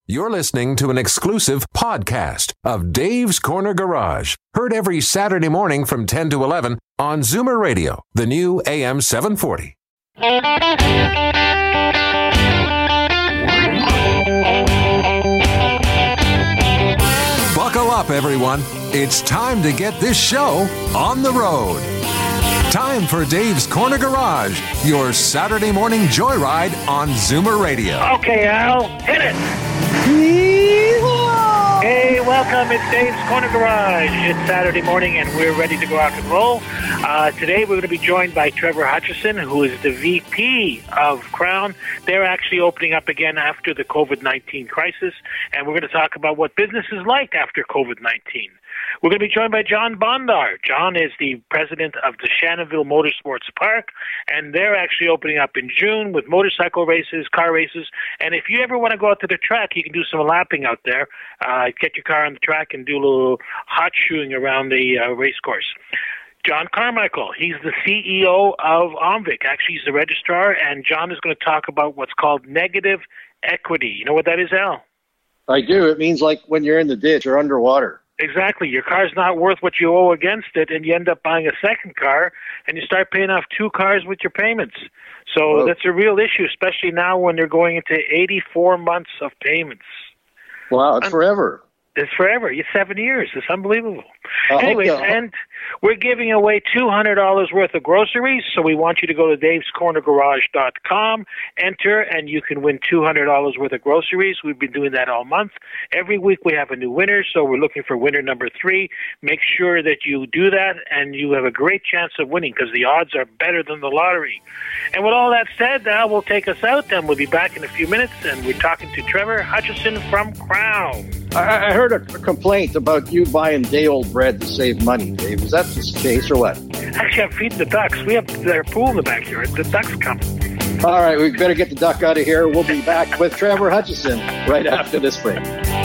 You're listening to an exclusive podcast of Dave's Corner Garage. Heard every Saturday morning from 10 to 11 on Zoomer Radio, the new AM 740. Buckle up, everyone. It's time to get this show on the road. Time for Dave's Corner Garage, your Saturday morning joyride on Zoomer Radio. Okay, Al, hit it. Hey, welcome. It's Dave's Corner Garage. It's Saturday morning, and we're ready to go out and roll. Today, we're going to be joined by Trevor Hutchison, who is the VP of Crown. They're actually opening up again after the COVID-19 crisis, and we're going to talk about what business is like after COVID-19. We're going to be joined by John Bondar. John is the president of the Shannonville Motorsports Park, and they're actually opening up in June with motorcycle races, car races. And if you ever want to go out to the track, you can do some lapping out there. Get your car on the track and do a little hot shoeing around the race course. John Carmichael, he's the CEO of OMVIC. Actually, he's the registrar, and John is going to talk about what's called negative equity. You know what that is, Al? I do. It means like when you're in the ditch or underwater. Exactly. Your car's not worth what you owe against it, and you end up buying a second car, and you start paying off two cars with your payments. So That's a real issue, especially now when they're going into 84 months of payments. Wow, it's forever. It's forever. It's 7 years. It's unbelievable. Anyways, and we're giving away $200 worth of groceries, so we want you to go to davescornergarage.com, enter, and you can win $200 worth of groceries. We've been doing that all month. Every week we have a new winner, so we're looking for winner number 3. Make sure that you do that, and you have a great chance of winning because the odds are better than the lottery. And with all that said, Al will take us out, and we'll be back in a few minutes, and we're talking to Trevor Hutchison from Crown. I heard a complaint about you buying day-old bread to save money, Dave. Is that the case or what? Actually, I'm feeding the ducks. We have their pool in the backyard. The ducks come. All right, we better get the duck out of here. We'll be back with Trevor Hutchison right after this break.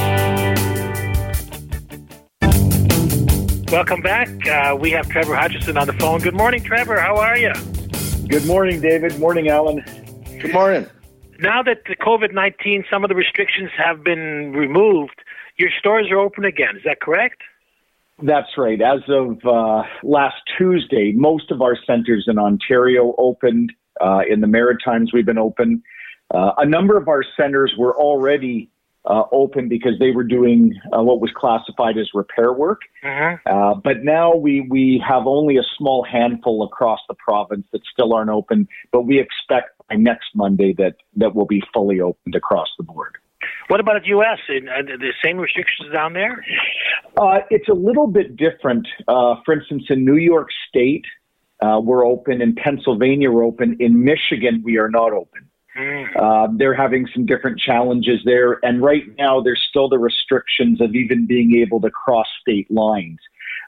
Welcome back. We have Trevor Hutchison on the phone. Good morning, Trevor. How are you? Good morning, David. Morning, Alan. Good morning. Now that the COVID-19, some of the restrictions have been removed, your stores are open again. Is that correct? That's right. As of last Tuesday, most of our centers in Ontario opened. In the Maritimes, we've been open. A number of our centers were already open because they were doing what was classified as repair work. But now we have only a small handful across the province that still aren't open, but we expect by next Monday that will be fully opened across the board. What about the U.S.? The same restrictions down there? It's a little bit different. For instance, in New York State, we're open. In Pennsylvania, we're open. In Michigan, we are not open. They're having some different challenges there. And right now, there's still the restrictions of even being able to cross state lines.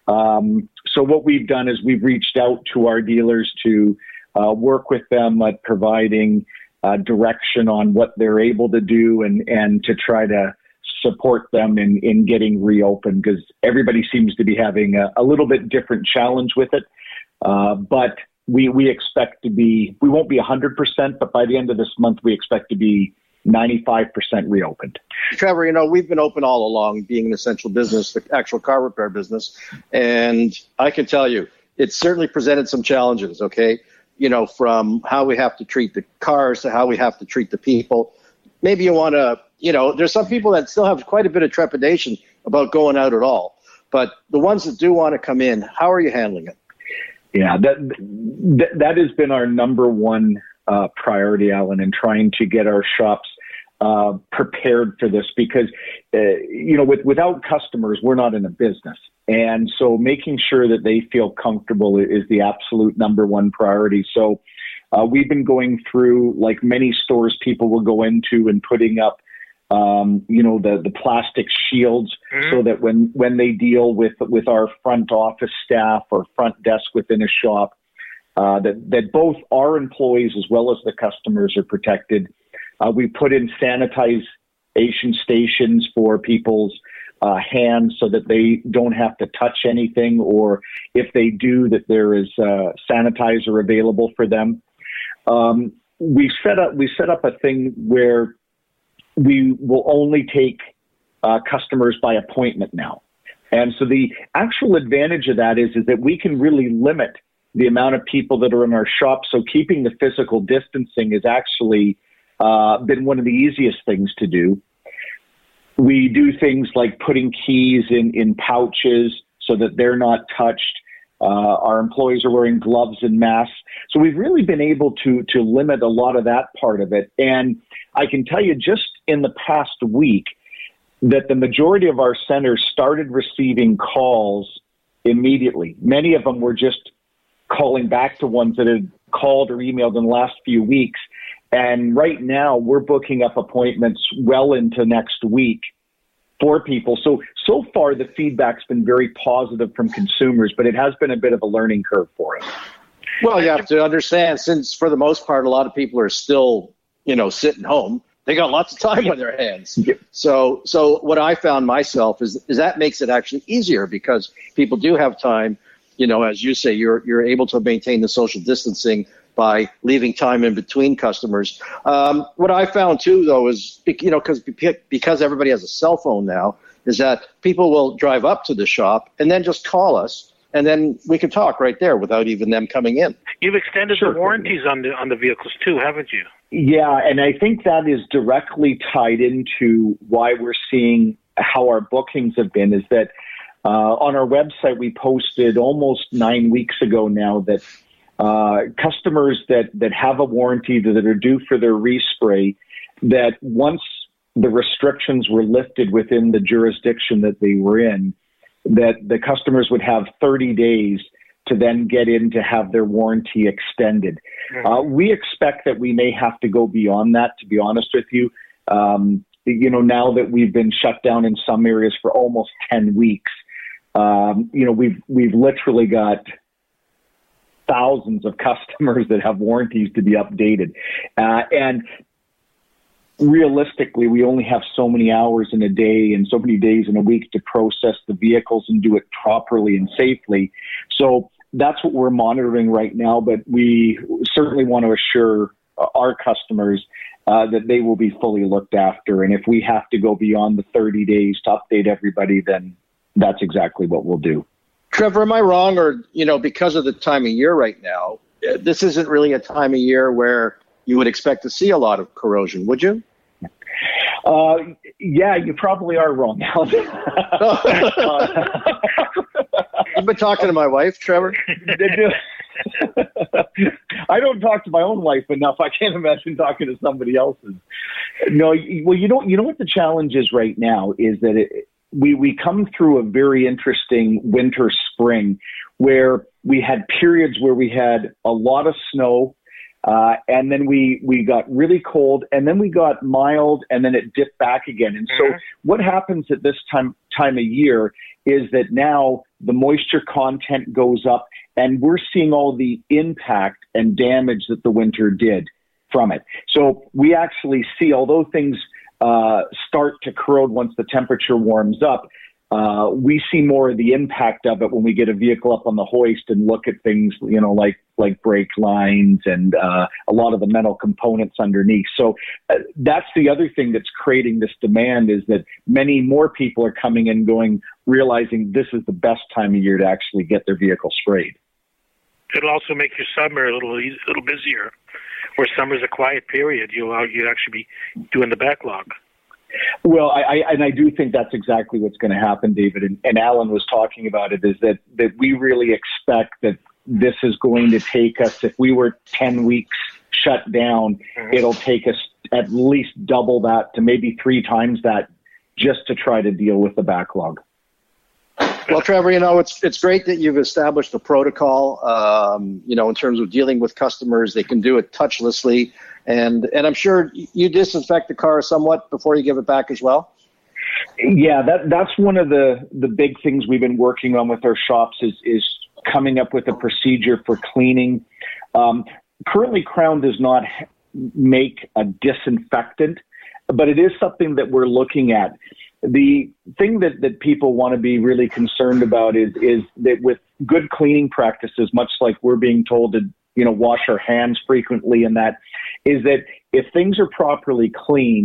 So what we've done is we've reached out to our dealers to work with them at providing direction on what they're able to do and to try to support them in getting reopened, because everybody seems to be having a little bit different challenge with it. But we expect to be, we won't be 100%, but by the end of this month, we expect to be 95% reopened. Trevor, we've been open all along, being an essential business, the actual car repair business. And I can tell you, it's certainly presented some challenges, okay? From how we have to treat the cars to how we have to treat the people. Maybe you want to, there's some people that still have quite a bit of trepidation about going out at all. But the ones that do want to come in, how are you handling it? Yeah, that has been our number one priority, Alan, in trying to get our shops prepared for this, because, without customers, we're not in a business. And so making sure that they feel comfortable is the absolute number one priority. So we've been going through, like many stores people will go into, and putting up, the plastic shields so that when they deal with our front office staff or front desk within a shop, that both our employees as well as the customers are protected. We put in sanitization stations for people's hands so that they don't have to touch anything, or if they do, that there is sanitizer available for them. We set up a thing where we will only take customers by appointment now. And so the actual advantage of that is that we can really limit the amount of people that are in our shop. So keeping the physical distancing has actually been one of the easiest things to do. We do things like putting keys in pouches so that they're not touched. Our employees are wearing gloves and masks. So we've really been able to limit a lot of that part of it. And I can tell you just in the past week that the majority of our centers started receiving calls immediately. Many of them were just calling back to ones that had called or emailed in the last few weeks. And right now we're booking up appointments well into next week for people. So far the feedback's been very positive from consumers, but it has been a bit of a learning curve for us. Well, you have to understand, since for the most part, a lot of people are still, sitting home, they got lots of time on their hands. Yep. So what I found myself is that makes it actually easier because people do have time. As you say, you're able to maintain the social distancing by leaving time in between customers. What I found too, though, is because everybody has a cell phone now, is that people will drive up to the shop and then just call us, and then we can talk right there without even them coming in. You've extended the warranties on the vehicles too, haven't you? Yeah, and I think that is directly tied into why we're seeing how our bookings have been, is that on our website we posted almost 9 weeks ago now that customers that have a warranty that are due for their respray, that once the restrictions were lifted within the jurisdiction that they were in, that the customers would have 30 days to then get in to have their warranty extended. We expect that we may have to go beyond that, to be honest with you. Now that we've been shut down in some areas for almost 10 weeks, we've literally got thousands of customers that have warranties to be updated. And realistically, we only have so many hours in a day and so many days in a week to process the vehicles and do it properly and safely. So that's what we're monitoring right now, but we certainly want to assure our customers that they will be fully looked after. And if we have to go beyond the 30 days to update everybody, then that's exactly what we'll do. Trevor, am I wrong? Or, because of the time of year right now, this isn't really a time of year where you would expect to see a lot of corrosion, would you? Yeah, you probably are wrong, Alan. You've been talking to my wife, Trevor? I don't talk to my own wife enough. I can't imagine talking to somebody else's. No, well, you know what the challenge is right now is that we come through a very interesting winter spring where we had periods where we had a lot of snow, and then we got really cold, and then we got mild, and then it dipped back again. And so what happens at this time of year is that now the moisture content goes up, and we're seeing all the impact and damage that the winter did from it. So we actually see, although things start to corrode once the temperature warms up, we see more of the impact of it when we get a vehicle up on the hoist and look at things, like brake lines and a lot of the metal components underneath. So that's the other thing that's creating this demand, is that many more people are coming in realizing this is the best time of year to actually get their vehicle sprayed. It'll also make your summer a little busier. Where summer's a quiet period, you'd actually be doing the backlog. Well, I do think that's exactly what's going to happen, David. And Alan was talking about it, is that we really expect that this is going to take us, if we were 10 weeks shut down, it'll take us at least double that to maybe 3 times that just to try to deal with the backlog. Well, Trevor, it's great that you've established a protocol, in terms of dealing with customers. They can do it touchlessly. And I'm sure you disinfect the car somewhat before you give it back as well. Yeah, that's one of the big things we've been working on with our shops is coming up with a procedure for cleaning. Currently, Crown does not make a disinfectant, but it is something that we're looking at. The thing that people want to be really concerned about is that with good cleaning practices, much like we're being told to, wash our hands frequently, and that is that if things are properly cleaned,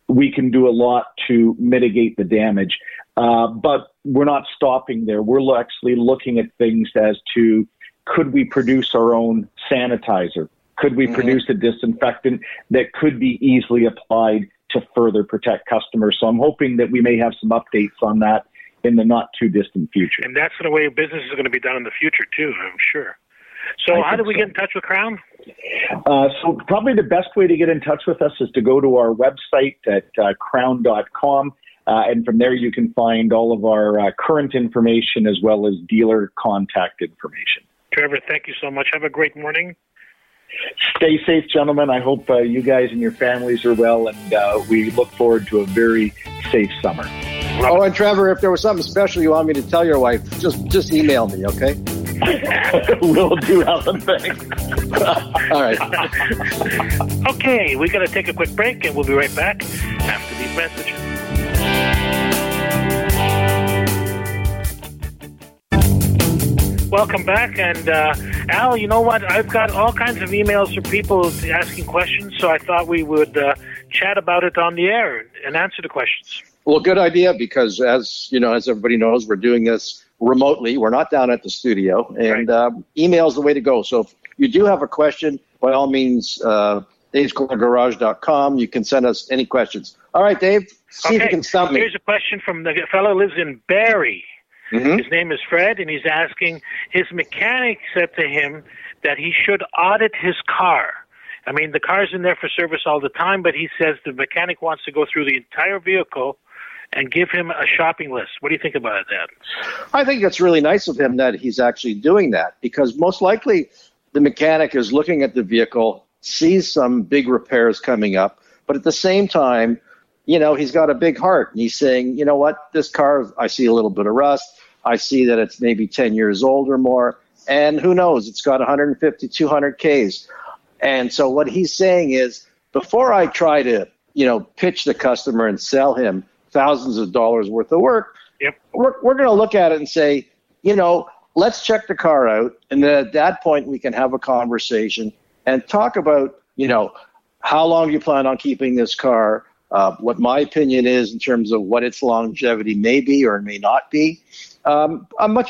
we can do a lot to mitigate the damage. But we're not stopping there. We're actually looking at things as to, could we produce our own sanitizer? Could we produce a disinfectant that could be easily applied to further protect customers? So I'm hoping that we may have some updates on that in the not too distant future. And that's the way business is going to be done in the future too, I'm sure. So how do we get in touch with Crown? So probably the best way to get in touch with us is to go to our website at crown.com. And from there, you can find all of our current information as well as dealer contact information. Trevor, thank you so much. Have a great morning. Stay safe, gentlemen. I hope you guys and your families are well, and we look forward to a very safe summer. Oh, and Trevor, if there was something special you want me to tell your wife, just email me, okay? Will do, Alan. Thanks. All right. Okay, we got to take a quick break, and we'll be right back after these messages. Welcome back, and Al, you know what? I've got all kinds of emails from people asking questions, so I thought we would chat about it on the air and answer the questions. Well, good idea, because as everybody knows, we're doing this remotely. We're not down at the studio, and email is the way to go. So if you do have a question, by all means, davescornergarage.com. You can send us any questions. All right, Dave, see if you can stump me. Here's a question from the fellow who lives in Barrie. Mm-hmm. His name is Fred, and he's asking, his mechanic said to him that he should audit his car. I mean, the car's in there for service all the time, but he says the mechanic wants to go through the entire vehicle and give him a shopping list. What do you think about that? I think it's really nice of him that he's actually doing that, because most likely the mechanic is looking at the vehicle, sees some big repairs coming up, but at the same time, he's got a big heart, and he's saying, you know what, this car, I see a little bit of rust. I see that it's maybe 10 years old or more, and who knows, it's got 150, 200 Ks. And so what he's saying is, before I try to, pitch the customer and sell him thousands of dollars worth of work, we're going to look at it and say, let's check the car out. And then at that point, we can have a conversation and talk about, how long you plan on keeping this car, what my opinion is in terms of what its longevity may be or may not be. A much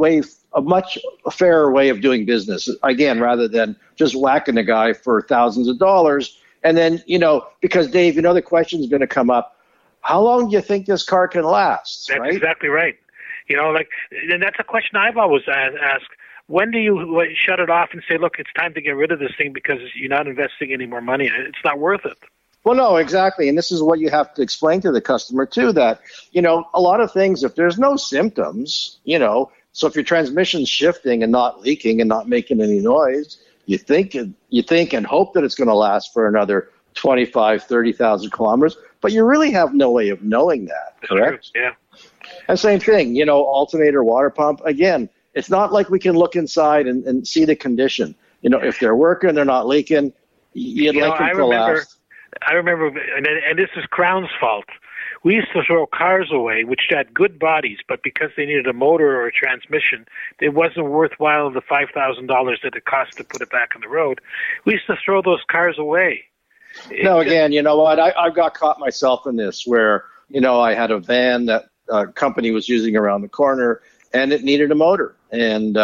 fairer way of doing business, again, rather than just whacking a guy for thousands of dollars. And then, because Dave, the question is going to come up, how long do you think this car can last? That's right? Exactly right. And that's a question I've always asked. When do you shut it off and say, look, it's time to get rid of this thing because you're not investing any more money in it? It's not worth it. Well, no, exactly. And this is what you have to explain to the customer, too, that, a lot of things, if there's no symptoms, so if your transmission's shifting and not leaking and not making any noise, you think and hope that it's going to last for another 25, 30,000 kilometers, but you really have no way of knowing that, correct? True. Yeah. And same thing, alternator, water pump, again, it's not like we can look inside and see the condition. If they're working, they're not leaking, you'd like them to last. I remember, and this is Crown's fault. We used to throw cars away, which had good bodies, but because they needed a motor or a transmission, it wasn't worthwhile the $5,000 that it cost to put it back on the road. We used to throw those cars away. No, again, you know what? I've got caught myself in this where, I had a van that a company was using around the corner, and it needed a motor. And,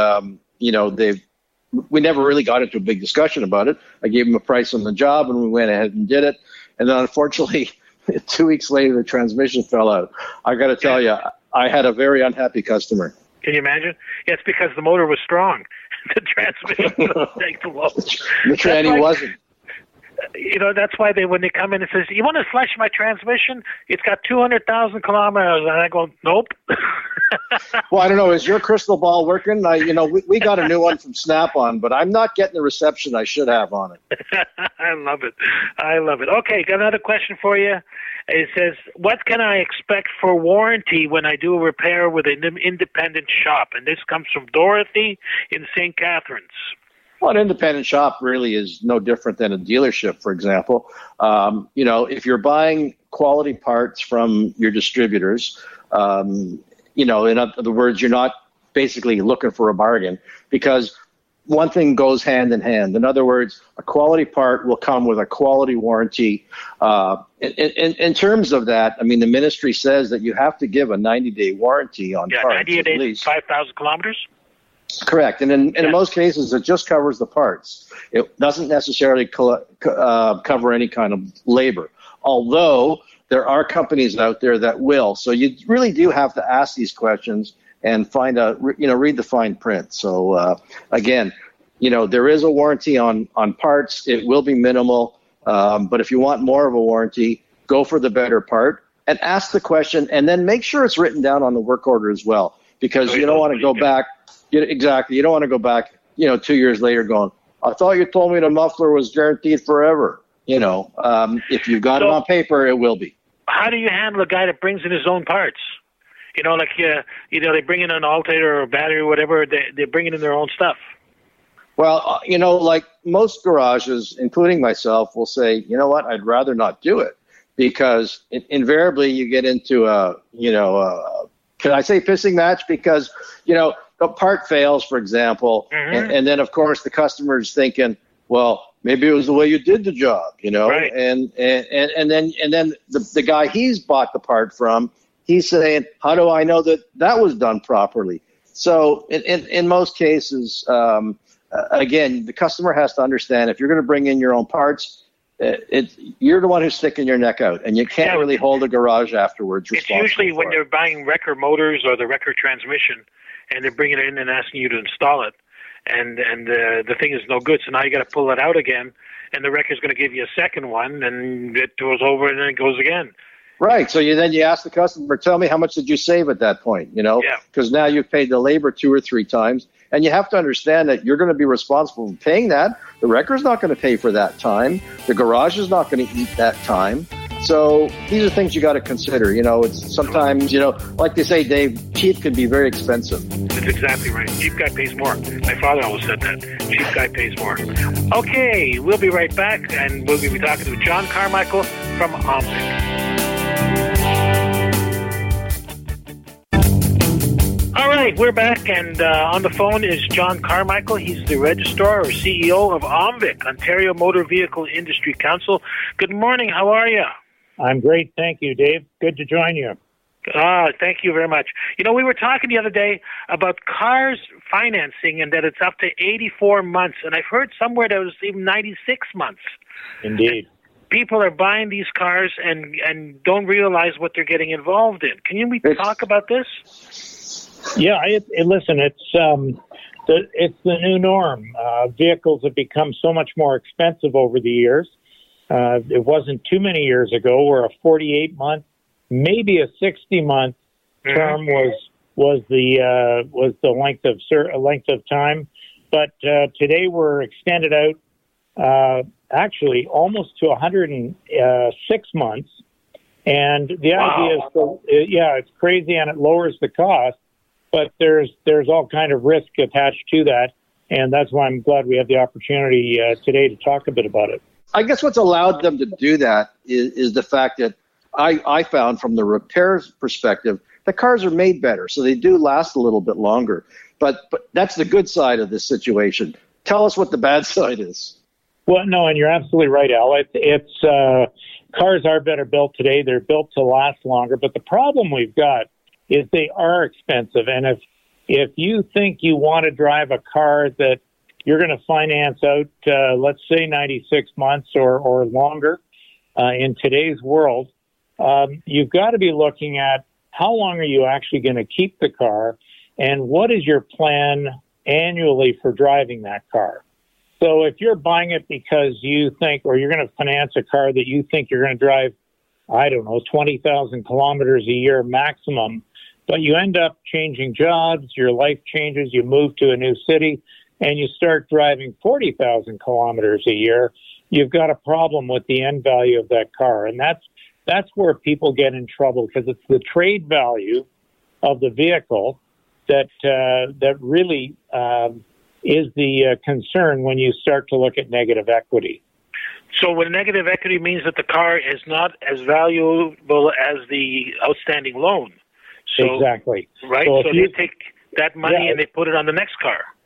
we never really got into a big discussion about it. I gave them a price on the job, and we went ahead and did it. And then, unfortunately, 2 weeks later, the transmission fell out. I got to tell you, I had a very unhappy customer. Can you imagine? Yeah, it's because the motor was strong. The transmission was take the load. The tranny wasn't. That's why when they come in and says, you want to flush my transmission? It's got 200,000 kilometers. And I go, nope. Well, I don't know. Is your crystal ball working? We got a new one from Snap-on, but I'm not getting the reception I should have on it. I love it. Okay, got another question for you. It says, what can I expect for warranty when I do a repair with an independent shop? And this comes from Dorothy in St. Catharines. Well, an independent shop really is no different than a dealership, for example. If you're buying quality parts from your distributors, in other words, you're not basically looking for a bargain, because one thing goes hand in hand. In other words, a quality part will come with a quality warranty. In terms of that, I mean, the ministry says that you have to give a 90-day warranty on parts. 90 days, 5,000 kilometers? Correct. And in most cases, it just covers the parts. It doesn't necessarily cover any kind of labor, although there are companies out there that will. So you really do have to ask these questions and read the fine print. So again, there is a warranty on parts. It will be minimal, but if you want more of a warranty, go for the better part and ask the question, and then make sure it's written down on the work order as well, because you don't want to go back. Exactly, you don't want to go back, 2 years later going, I thought you told me the muffler was guaranteed forever. If you've got it on paper, it will be. How do you handle a guy that brings in his own parts? They bring in an alternator or a battery or whatever, they're bringing in their own stuff. Well, like most garages, including myself, will say, you know what, I'd rather not do it, because invariably you get into can I say pissing match? Because, a part fails, for example, and then, of course, the customer's thinking, well, maybe it was the way you did the job, right. and then the guy he's bought the part from, he's saying, how do I know that was done properly? So in most cases, again, the customer has to understand, if you're going to bring in your own parts, you're the one who's sticking your neck out, and you can't really hold a garage afterwards. It's usually when they're buying wrecker motors or the wrecker transmission, and they're bringing it in and asking you to install it, and the thing is no good, so now you got to pull it out again, and the wrecker's going to give you a second one, and it goes over, and then it goes again. Right. So you ask the customer, tell me how much did you save at that point, because now you've paid the labor 2 or 3 times. And you have to understand that you're going to be responsible for paying that. The wrecker's not going to pay for that time. The garage is not going to eat that time. So these are things you got to consider. It's sometimes, like they say, Dave, cheap can be very expensive. That's exactly right. Cheap guy pays more. My father always said that. Cheap guy pays more. Okay, we'll be right back, and we'll be talking to John Carmichael from OMVIC. All right, we're back, and on the phone is John Carmichael. He's the registrar or CEO of OMVIC, Ontario Motor Vehicle Industry Council. Good morning. How are you? I'm great. Thank you, Dave. Good to join you. Thank you very much. We were talking the other day about cars financing and that it's up to 84 months, and I've heard somewhere that it was even 96 months. Indeed. And people are buying these cars and don't realize what they're getting involved in. Can we talk about this? Yeah, listen, it's the new norm. Vehicles have become so much more expensive over the years. It wasn't too many years ago where a 48-month, maybe a 60-month term was the length of time. But today we're extended out actually almost to 106 months. And the idea is, it's crazy, and it lowers the cost. But there's all kind of risk attached to that, and that's why I'm glad we have the opportunity today to talk a bit about it. I guess what's allowed them to do that is the fact that I found from the repair perspective, the cars are made better, so they do last a little bit longer. But that's the good side of this situation. Tell us what the bad side is. Well, no, and you're absolutely right, Al. It's cars are better built today. They're built to last longer, but the problem we've got is they are expensive. And if you think you want to drive a car that you're going to finance out, let's say 96 months or longer, in today's world, you've got to be looking at how long are you actually going to keep the car, and what is your plan annually for driving that car. So if you're buying it because you think, or you're going to finance a car that you think you're going to drive, 20,000 kilometers a year maximum, but you end up changing jobs, your life changes, you move to a new city, and you start driving 40,000 kilometers a year, you've got a problem with the end value of that car. And that's where people get in trouble, because it's the trade value of the vehicle that really is the concern when you start to look at negative equity. So when negative equity means that the car is not as valuable as the outstanding loan. So, exactly. Right? So they take that money and they put it on the next car.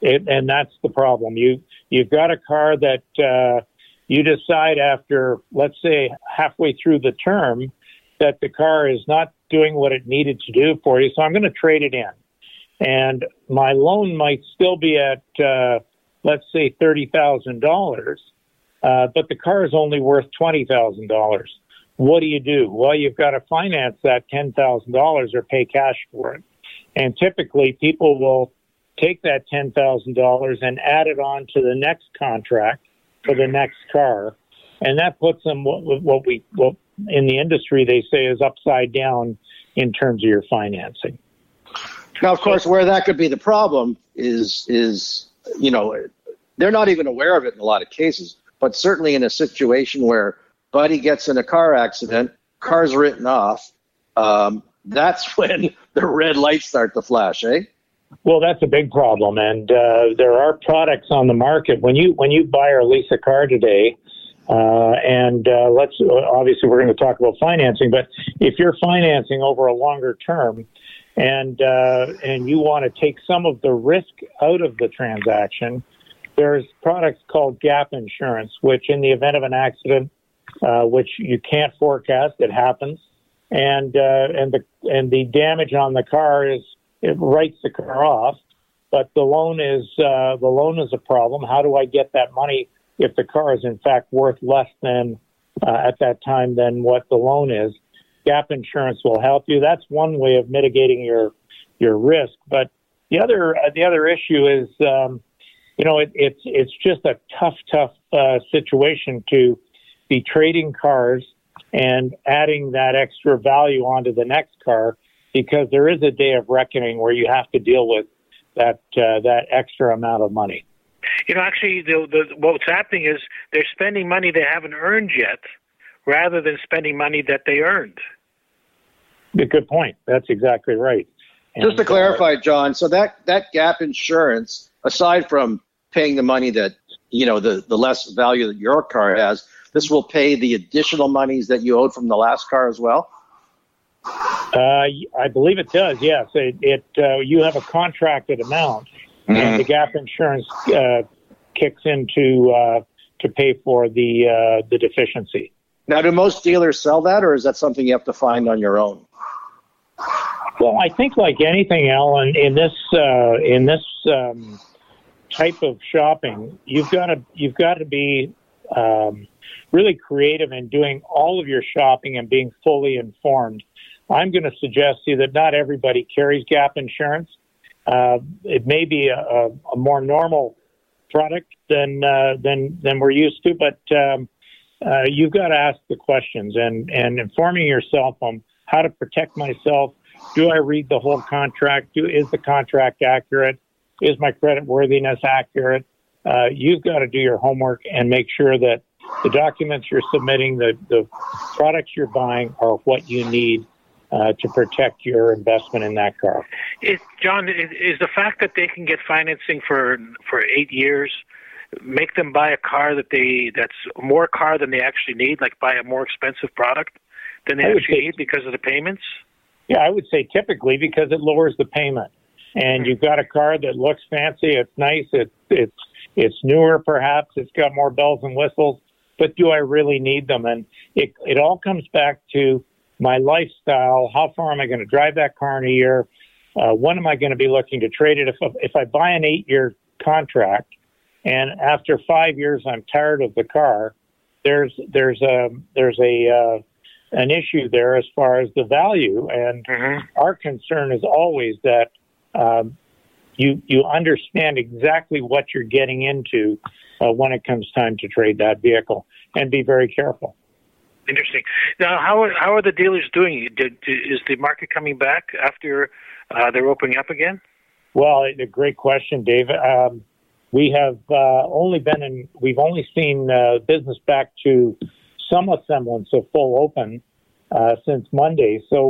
And that's the problem. You've got a car that you decide after, let's say, halfway through the term, that the car is not doing what it needed to do for you, so I'm going to trade it in. And my loan might still be at, let's say, $30,000, but the car is only worth $20,000. What do you do? Well, you've got to finance that $10,000 or pay cash for it. And typically, people will take that $10,000 and add it on to the next contract for the next car, and that puts them what in the industry they say is upside down in terms of your financing. Now, of course, where that could be the problem is they're not even aware of it in a lot of cases, but certainly in a situation where buddy gets in a car accident, car's written off, that's when the red lights start to flash, eh? Well, that's a big problem, and there are products on the market. When you buy or lease a car today, obviously we're going to talk about financing, but if you're financing over a longer term, and you want to take some of the risk out of the transaction, there's products called gap insurance, which in the event of an accident, which you can't forecast, it happens, and the damage on the car is. It writes the car off, but the loan is a problem. How do I get that money if the car is in fact worth less than at that time than what the loan is? Gap insurance will help you. That's one way of mitigating your risk. But the other issue is, it's just a tough situation to be trading cars and adding that extra value onto the next car, because there is a day of reckoning where you have to deal with that extra amount of money. Actually, what's happening is they're spending money they haven't earned yet, rather than spending money that they earned. A good point. That's exactly right. Just to clarify, John, so that gap insurance, aside from paying the money that the less value that your car has, this will pay the additional monies that you owed from the last car as well? I believe it does. Yes, you have a contracted amount, and the gap insurance kicks in to pay for the deficiency. Now, do most dealers sell that, or is that something you have to find on your own? Well, I think like anything, Alan, in this type of shopping, you've got to be really creative in doing all of your shopping and being fully informed. I'm going to suggest to you that not everybody carries gap insurance. It may be a more normal product than we're used to, but you've got to ask the questions and informing yourself on how to protect myself. Do I read the whole contract? Is the contract accurate? Is my credit worthiness accurate? You've got to do your homework and make sure that the documents you're submitting, the products you're buying, are what you need to protect your investment in that car. John, is the fact that they can get financing for 8 years make them buy a car that's more car than they actually need, like buy a more expensive product than they actually need because of the payments? Yeah, I would say typically because it lowers the payment. And you've got a car that looks fancy, it's nice, it's newer perhaps, it's got more bells and whistles, but do I really need them? And it all comes back to my lifestyle. How far am I going to drive that car in a year? When am I going to be looking to trade it? If I buy an 8-year contract and after 5 years I'm tired of the car, there's an issue there as far as the value. And our concern is always that you understand exactly what you're getting into when it comes time to trade that vehicle, and be very careful. Interesting. Now, how are the dealers doing? Is the market coming back after they're opening up again? Well, a great question, Dave. We have we've only seen business back to some semblance of full open since Monday. So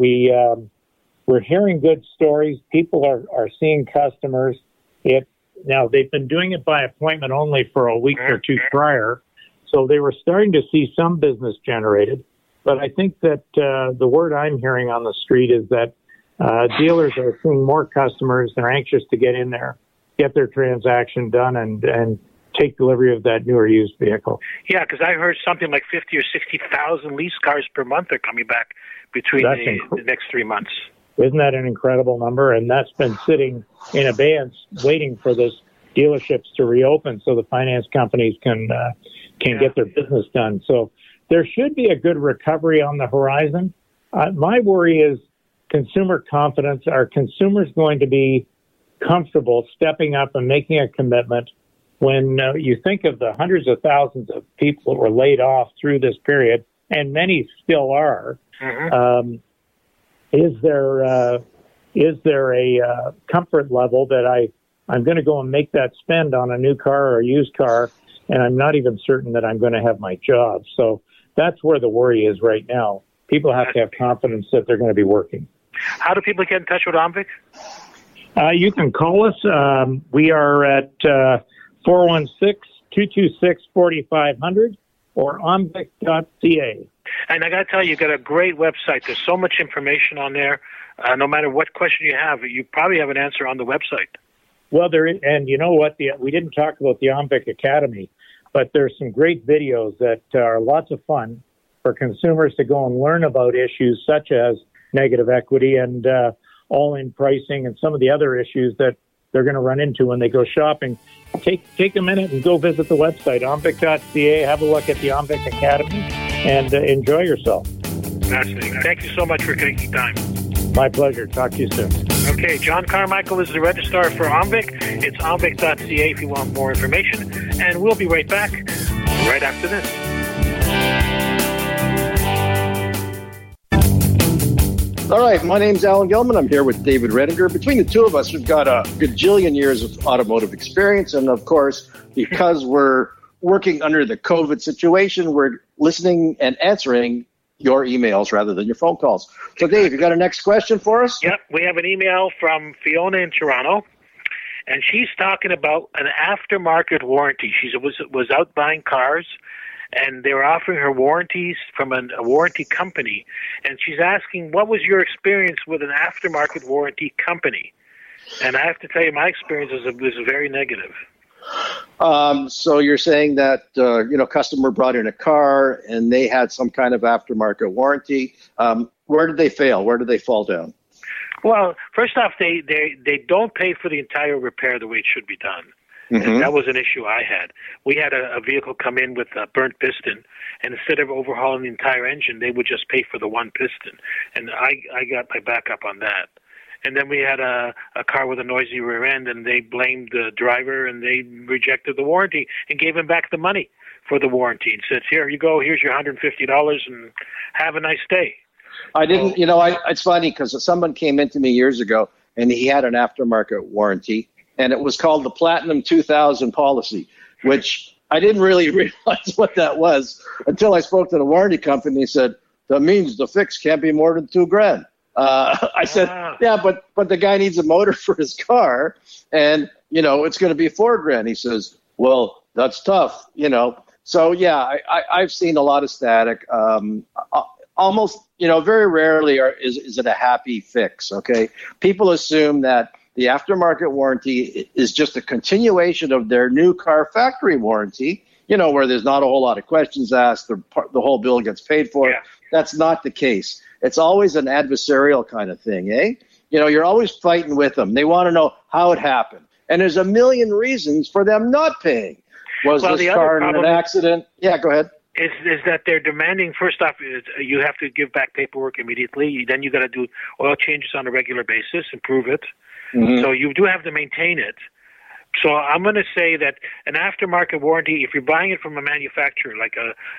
we're hearing good stories. People are seeing customers. Now, they've been doing it by appointment only for a week or two prior, so they were starting to see some business generated. But I think that the word I'm hearing on the street is that dealers are seeing more customers. They're anxious to get in there. get their transaction done and take delivery of that newer used vehicle. Yeah, because I heard something like 50 or 60,000 lease cars per month are coming back between the next 3 months. Isn't that an incredible number? And that's been sitting in abeyance, waiting for those dealerships to reopen so the finance companies can get their business done. So there should be a good recovery on the horizon. My worry is consumer confidence. Are consumers going to be comfortable stepping up and making a commitment when you think of the hundreds of thousands of people that were laid off through this period, and many still are? Mm-hmm. Is there a comfort level that I'm going to go and make that spend on a new car or a used car, and I'm not even certain that I'm going to have my job? So that's where the worry is right now. People have to have confidence that they're going to be working. How do people get in touch with OMVIC? You can call us. We are at 416-226-4500 or omvic.ca. And I got to tell you, got a great website. There's so much information on there. No matter what question you have, you probably have an answer on the website. Well, and you know what? We didn't talk about the OMVIC Academy, but there's some great videos that are lots of fun for consumers to go and learn about issues such as negative equity and all-in pricing and some of the other issues that they're going to run into when they go shopping. Take a minute and go visit the website, omvic.ca, have a look at the OMVIC Academy, and enjoy yourself. Fascinating. Thank you so much for taking time. My pleasure. Talk to you soon. Okay, John Carmichael is the registrar for OMVIC. It's omvic.ca if you want more information. And we'll be right back right after this. All right, my name's Alan Gilman. I'm here with David Redinger. Between the two of us, we've got a gajillion years of automotive experience. And of course, because we're working under the COVID situation, we're listening and answering your emails rather than your phone calls. So, Dave, you got a next question for us? Yep, we have an email from Fiona in Toronto, and she's talking about an aftermarket warranty. She was out buying cars, and they were offering her warranties from a warranty company. And she's asking, what was your experience with an aftermarket warranty company? And I have to tell you, my experience was very negative. So you're saying that, customer brought in a car and they had some kind of aftermarket warranty. Where did they fail? Where did they fall down? Well, first off, they don't pay for the entire repair the way it should be done. Mm-hmm. And that was an issue I had. We had a vehicle come in with a burnt piston, and instead of overhauling the entire engine, they would just pay for the one piston. And I got my back up on that. And then we had a car with a noisy rear end, and they blamed the driver, and they rejected the warranty and gave him back the money for the warranty and said, here you go, here's your $150, and have a nice day. I didn't, it's funny because someone came into me years ago, and he had an aftermarket warranty, and it was called the Platinum 2000 policy, which I didn't really realize what that was until I spoke to the warranty company. He said, that means the fix can't be more than $2,000. I said, yeah, but the guy needs a motor for his car, and, it's going to be $4,000. He says, well, that's tough, So, yeah, I've seen a lot of static. Almost, very rarely is it a happy fix, okay? People assume that the aftermarket warranty is just a continuation of their new car factory warranty, where there's not a whole lot of questions asked, the whole bill gets paid for. Yeah. That's not the case. It's always an adversarial kind of thing, eh? You're always fighting with them. They want to know how it happened. And there's a million reasons for them not paying. Was this car in an accident? Yeah, go ahead. Is that they're demanding, first off, you have to give back paperwork immediately. Then you got to do oil changes on a regular basis, improve it. Mm-hmm. So you do have to maintain it. So I'm going to say that an aftermarket warranty, if you're buying it from a manufacturer like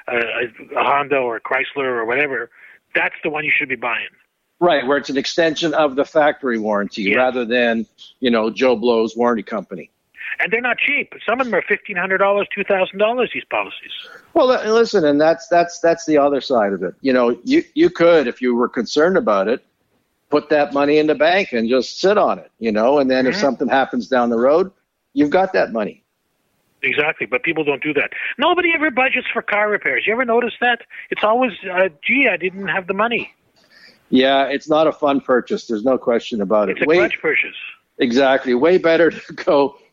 a Honda or a Chrysler or whatever, that's the one you should be buying. Right, where it's an extension of the factory warranty rather than, Joe Blow's warranty company. And they're not cheap. Some of them are $1,500, $2,000, these policies. Well, listen, and that's the other side of it. You could, if you were concerned about it, put that money in the bank and just sit on it, and then if something happens down the road, you've got that money. Exactly, but people don't do that. Nobody ever budgets for car repairs. You ever notice that? It's always, I didn't have the money. Yeah, it's not a fun purchase. There's no question about it. It's a grudge purchase. Exactly. Way better to go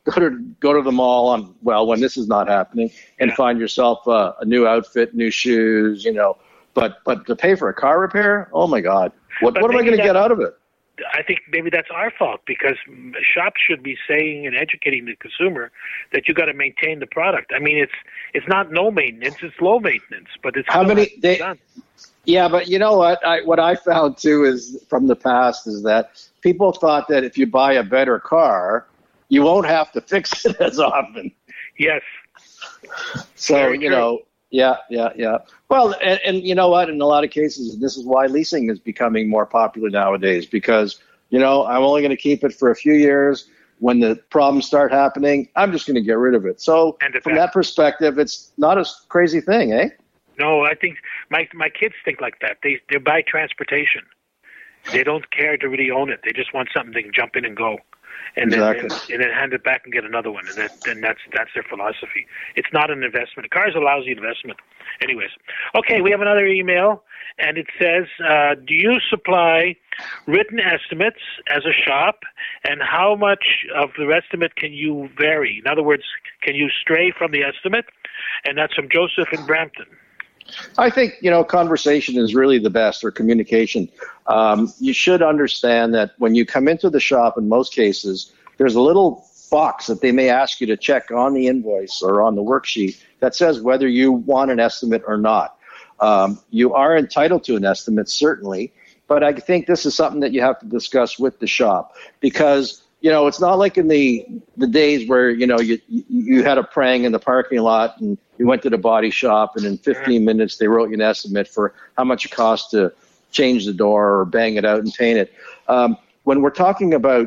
go to the mall on, well, when this is not happening, and find yourself a new outfit, new shoes, but to pay for a car repair, oh my God, what am I going to get out of it? I think maybe that's our fault, because shops should be saying and educating the consumer that you got to maintain the product. I mean, it's not no maintenance, it's low maintenance, but it's done. Yeah, but you know what I found too is from the past is that people thought that if you buy a better car, you won't have to fix it as often. Yes. So, yeah. Well, and you know what? In a lot of cases, this is why leasing is becoming more popular nowadays, because, I'm only going to keep it for a few years. When the problems start happening, I'm just going to get rid of it. So from that perspective, it's not a crazy thing, eh? No, I think my kids think like that. They buy transportation. They don't care to really own it. They just want something they can jump in and go. And exactly. then hand it back and get another one, and then that's their philosophy. It's not an investment. A car is a lousy investment. Anyways, okay, we have another email, and it says, do you supply written estimates as a shop, and how much of the estimate can you vary? In other words, can you stray from the estimate? And that's from Joseph in Brampton. I think, conversation is really the best, or communication. You should understand that when you come into the shop, in most cases, there's a little box that they may ask you to check on the invoice or on the worksheet that says whether you want an estimate or not. You are entitled to an estimate, certainly, but I think this is something that you have to discuss with the shop, because it's not like in the days where, you had a prang in the parking lot and you went to the body shop and in 15 minutes they wrote you an estimate for how much it costs to change the door or bang it out and paint it. When we're talking about,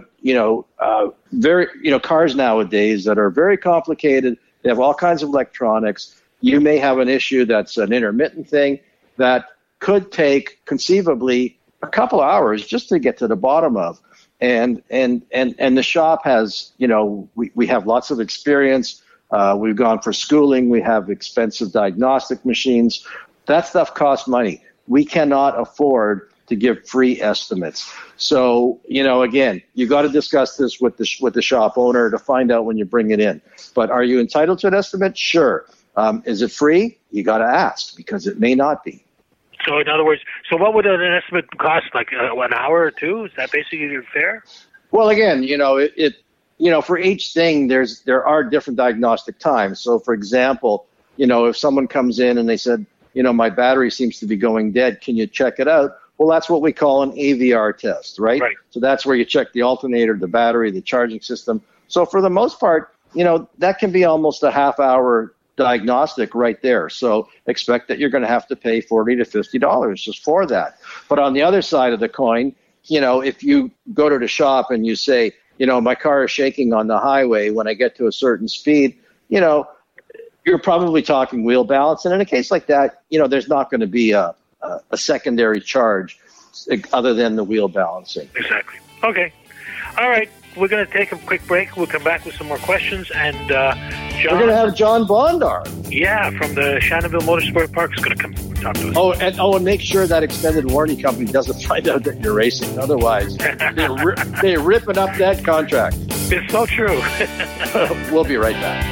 cars nowadays that are very complicated, they have all kinds of electronics. You may have an issue that's an intermittent thing that could take conceivably a couple hours just to get to the bottom of. And the shop has, we have lots of experience. We've gone for schooling. We have expensive diagnostic machines. That stuff costs money. We cannot afford to give free estimates. So, again, you got to discuss this with the shop owner to find out when you bring it in. But are you entitled to an estimate? Sure. Is it free? You got to ask, because it may not be. So in other words, what would an estimate cost? Like an hour or two? Is that basically fair? Well, again, for each thing, there are different diagnostic times. So, for example, if someone comes in and they said, my battery seems to be going dead, can you check it out? Well, that's what we call an AVR test, right? So that's where you check the alternator, the battery, the charging system. So for the most part, that can be almost a half-hour diagnostic right there. So expect that you're going to have to pay $40 to $50 just for that. But on the other side of the coin, if you go to the shop and you say, my car is shaking on the highway when I get to a certain speed, you're probably talking wheel balance. And in a case like that, there's not going to be a secondary charge other than the wheel balancing. Exactly. Okay. All right. We're going to take a quick break. We'll come back with some more questions. And John, we're going to have John Bondar. Yeah, from the Shannonville Motorsport Park is going to come talk to us. And make sure that extended warranty company doesn't find out that you're racing. Otherwise, they're ripping up that contract. It's so true. We'll be right back.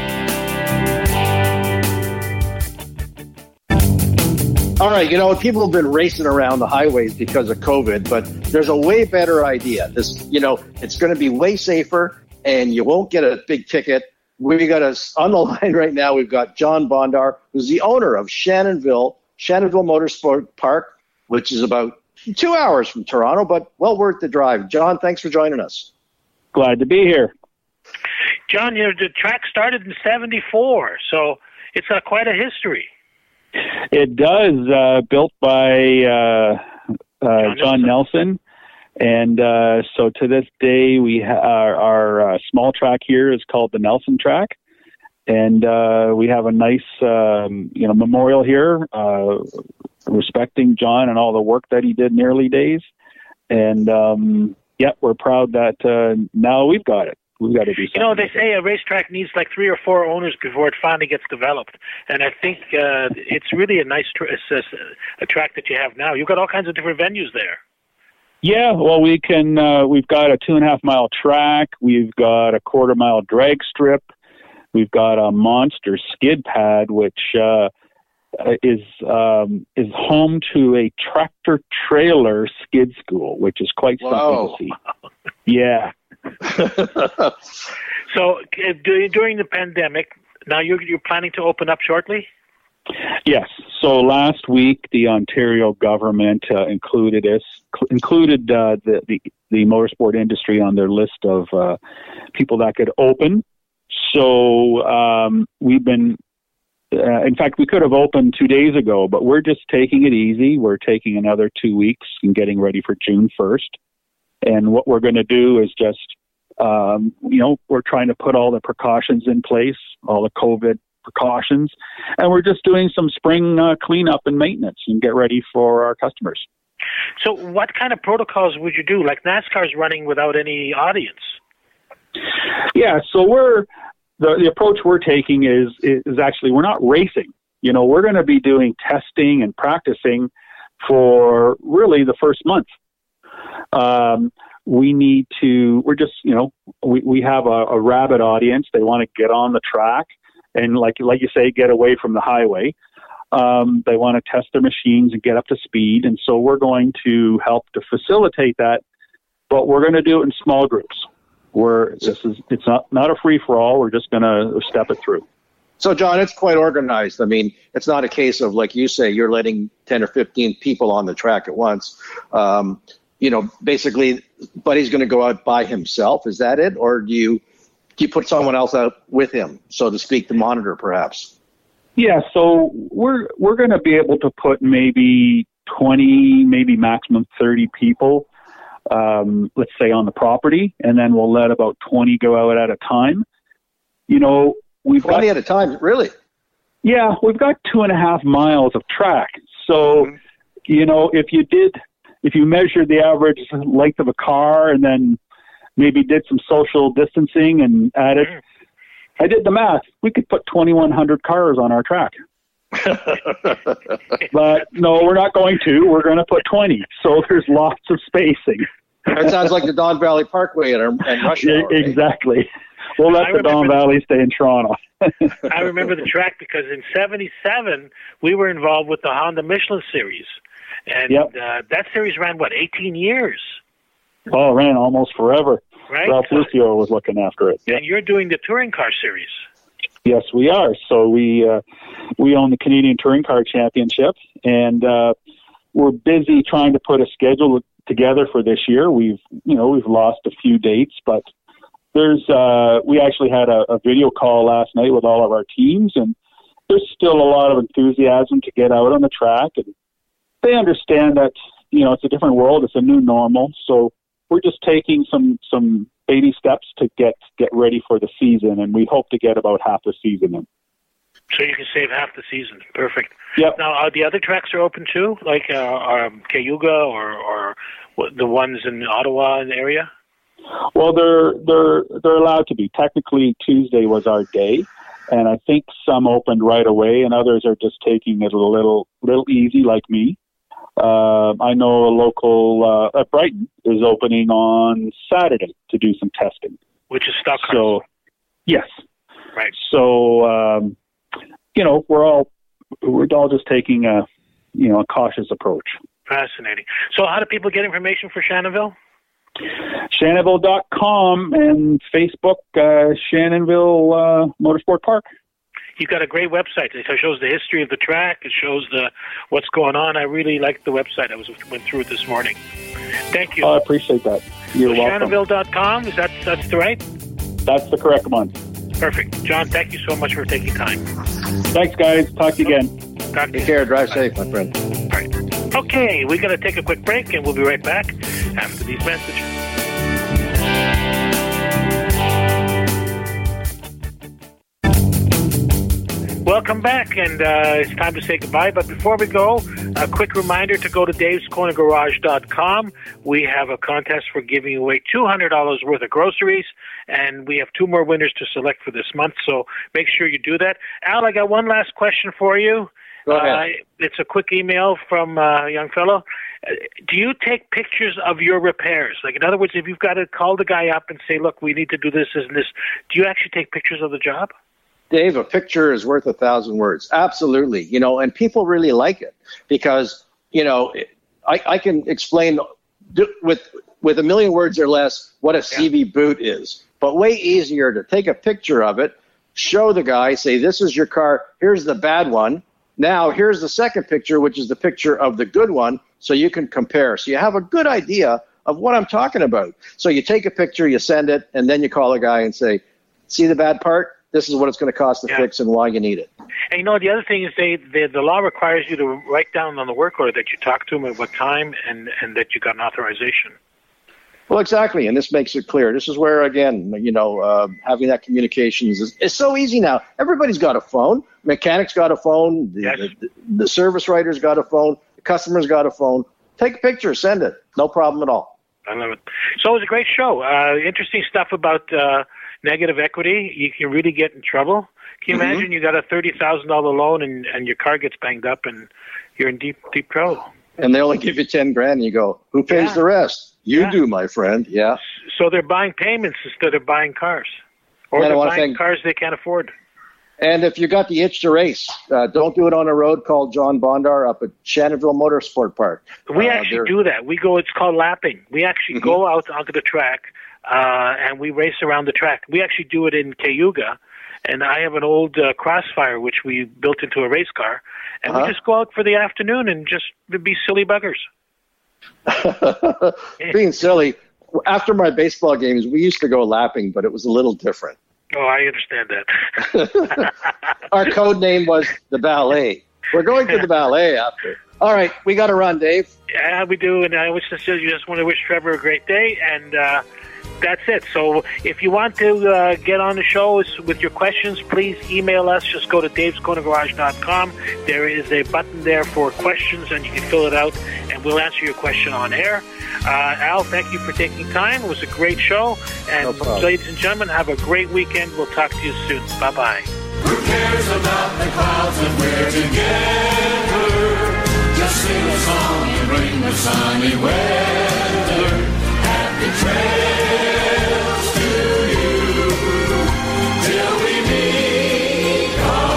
All right, people have been racing around the highways because of COVID, but there's a way better idea. This, it's going to be way safer, and you won't get a big ticket. We got us on the line right now. We've got John Bondar, who's the owner of Shannonville Motorsport Park, which is about 2 hours from Toronto, but well worth the drive. John, thanks for joining us. Glad to be here. John, the track started in '74, so it's quite a history. It does, built by John Nelson. And so to this day, our small track here is called the Nelson Track. And we have a nice, memorial here respecting John and all the work that he did in the early days. And, we're proud that now we've got it. We've got to do something. They say a racetrack needs like 3 or 4 owners before it finally gets developed. And I think it's really a nice a track that you have now. You've got all kinds of different venues there. Yeah, well, we can. We've got a 2.5 mile track. We've got a 1/4 mile drag strip. We've got a monster skid pad, which is home to a tractor trailer skid school, which is quite something to see. Yeah. So during the pandemic, now you're planning to open up shortly? Yes. So last week, the Ontario government included the motorsport industry on their list of people that could open. So we've been, in fact, we could have opened 2 days ago, but we're just taking it easy. We're taking another 2 weeks and getting ready for June 1st. And what we're going to do is just, we're trying to put all the precautions in place, all the COVID precautions, and we're just doing some spring cleanup and maintenance and get ready for our customers. So what kind of protocols would you do? Like NASCAR's running without any audience. Yeah, so the approach we're taking is actually we're not racing. We're going to be doing testing and practicing for really the first month. We're just, we have a rabid audience. They want to get on the track and like you say, get away from the highway. They want to test their machines and get up to speed. And so we're going to help to facilitate that, but we're going to do it in small groups. It's not a free for all. We're just going to step it through. So, John, it's quite organized. I mean, it's not a case of, like you say, you're letting 10 or 15 people on the track at once. Basically, Buddy's going to go out by himself. Is that it? Or do you put someone else out with him, so to speak, to monitor perhaps? Yeah, so we're going to be able to put maybe 20, maybe maximum 30 people, let's say, on the property, and then we'll let about 20 go out at a time. We've 20 at a time, really? Yeah, we've got 2.5 miles of track. So, if you measured the average length of a car and then maybe did some social distancing and added, I did the math. We could put 2,100 cars on our track. But no, we're not going to. We're going to put 20. So there's lots of spacing. That sounds like the Don Valley Parkway and rush hour. Exactly. Right? We'll let the Don Valley stay in Toronto. I remember the track because in '77 we were involved with the Honda Michelin Series. And that series ran, 18 years? Oh, it ran almost forever. Right. Ralph Lucio was looking after it. And you're doing the touring car series. Yes, we are. So we own the Canadian Touring Car Championship, and we're busy trying to put a schedule together for this year. We've lost a few dates, but we actually had a video call last night with all of our teams, and there's still a lot of enthusiasm to get out on the track, and they understand that, it's a different world. It's a new normal. So we're just taking some baby steps to get ready for the season, and we hope to get about half the season in. So you can save half the season. Perfect. Yep. Now, the other tracks are open too, like Cayuga or the ones in Ottawa and the area? Well, they're allowed to be. Technically, Tuesday was our day, and I think some opened right away, and others are just taking it a little easy, like me. I know a local at Brighton is opening on Saturday to do some testing. Which is stock cars. So, yes. Right. So, we're all just taking a cautious approach. Fascinating. So how do people get information for Shannonville? Shannonville.com and Facebook, Shannonville Motorsport Park. You've got a great website. It shows the history of the track. It shows what's going on. I really like the website. I went through it this morning. Thank you. I appreciate that. You're welcome. Shannonville.com, that's the right? That's the correct one. Perfect. John, thank you so much for taking time. Thanks, guys. Talk to you again. Take care. Drive safe, my friend. All right. Okay, we're going to take a quick break, and we'll be right back after these messages. Welcome back, and it's time to say goodbye. But before we go, a quick reminder to go to davescornergarage.com. We have a contest for giving away $200 worth of groceries, and we have 2 more winners to select for this month, so make sure you do that. Al, I got one last question for you. Go ahead. It's a quick email from a young fellow. Do you take pictures of your repairs? Like, in other words, if you've got to call the guy up and say, look, we need to do this and this, do you actually take pictures of the job? Dave, a picture is worth 1,000 words. Absolutely. And people really like it because, I can explain with 1 million words or less what a CV boot is, but way easier to take a picture of it, show the guy, say, this is your car, here's the bad one. Now, here's the second picture, which is the picture of the good one, so you can compare. So you have a good idea of what I'm talking about. So you take a picture, you send it, and then you call a guy and say, see the bad part? This is what it's going to cost to fix and why you need it. And the other thing is the law requires you to write down on the work order that you talked to him at what time and that you got an authorization. Well, exactly, and this makes it clear. This is where, again, having that communication is so easy now. Everybody's got a phone. Mechanics got a phone. The service writer's got a phone. The customer's got a phone. Take a picture, send it. No problem at all. I love it. So it was a great show. Interesting stuff about negative equity. You can really get in trouble. Can you imagine you got a $30,000 loan and your car gets banged up and you're in deep trouble? And they only give you $10,000 and you go, who pays the rest? You do, my friend. Yeah. So they're buying payments instead of buying cars. Or they're buying cars they can't afford. And if you got the itch to race, don't do it on a road called John Bondar up at Shannonville Motorsport Park. We actually do that. We go, it's called lapping. We actually go out onto the track and we race around the track. We actually do it in Cayuga. And I have an old Crossfire, which we built into a race car. And we just go out for the afternoon and just be silly buggers. Being silly. After my baseball games, we used to go lapping, but it was a little different. Oh, I understand that. Our code name was the Ballet. We're going to the Ballet after. All right, we got to run, Dave. Yeah, we do. And I just want to wish Trevor a great day. And that's it. So if you want to get on the show with your questions, please email us. Just go to davescornergarage.com. There is a button there for questions, and you can fill it out, and we'll answer your question on air. Al, thank you for taking time. It was a great show. And ladies and gentlemen, have a great weekend. We'll talk to you soon. Bye-bye. Who cares about the clouds when we're together? Just sing a song and bring the sunny weather. Happy trails to you till we meet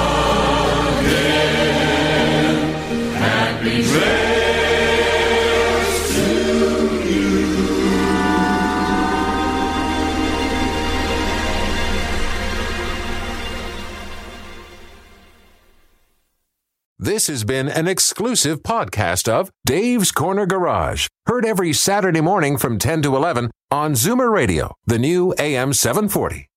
again. Happy trails. This has been an exclusive podcast of Dave's Corner Garage. Heard every Saturday morning from 10 to 11 on Zoomer Radio, the new AM 740.